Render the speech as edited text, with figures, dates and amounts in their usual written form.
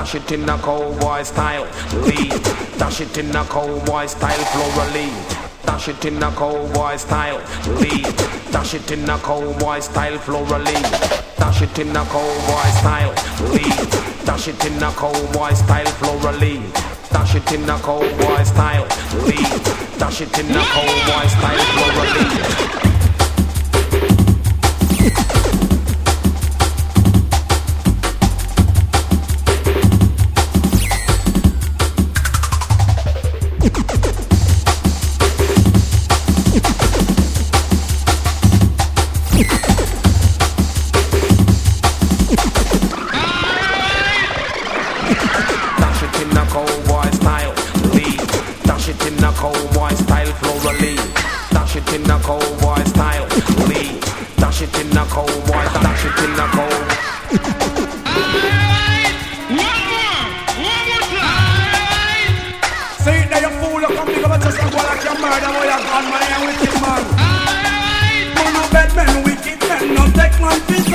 dash it in a cowboy style. Lead, dash it in a cowboy style. Floral lead, dash it in a cowboy style. Lead, dash it in a cowboy style. Floral lead, dash it in a cowboy style. Lead, dash it in a cowboy style. Floral lead, dash it in a cowboy style. Lead, dash it in a cowboy style. Floral lead. Cowboy style, floral lead. Dash it in a cowboy style, lead. Dash it in a cowboy, dash it in a cowboy. Say that you fool, you come big up just like your murder, boy, you're gone, man, you're wicked man. Man, no bad men, wicked men, no take man,